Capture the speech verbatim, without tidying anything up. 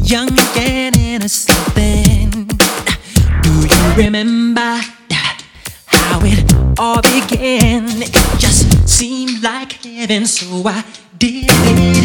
young and innocent then. Do you remember how it all began? It just seemed like heaven, so I did it.